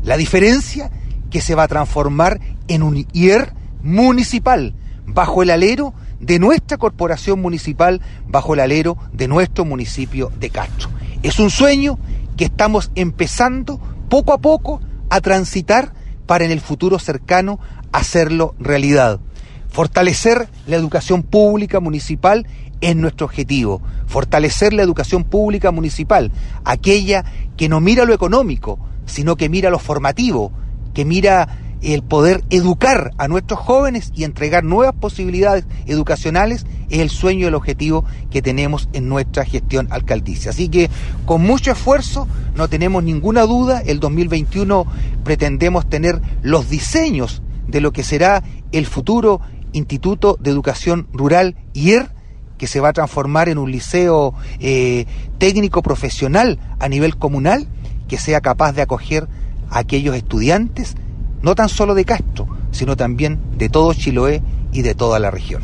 La diferencia que se va a transformar en un IER municipal, bajo el alero de nuestra corporación municipal, bajo el alero de nuestro municipio de Castro. Es un sueño que estamos empezando poco a poco a transitar para en el futuro cercano hacerlo realidad. Fortalecer la educación pública municipal es nuestro objetivo. Fortalecer la educación pública municipal, aquella que no mira lo económico, sino que mira lo formativo, que mira el poder educar a nuestros jóvenes y entregar nuevas posibilidades educacionales, es el sueño y el objetivo que tenemos en nuestra gestión alcaldicia. Así que con mucho esfuerzo, no tenemos ninguna duda, el 2021 pretendemos tener los diseños de lo que será el futuro Instituto de Educación Rural IER, que se va a transformar en un liceo técnico profesional a nivel comunal, que sea capaz de acoger a aquellos estudiantes, no tan solo de Castro, sino también de todo Chiloé y de toda la región.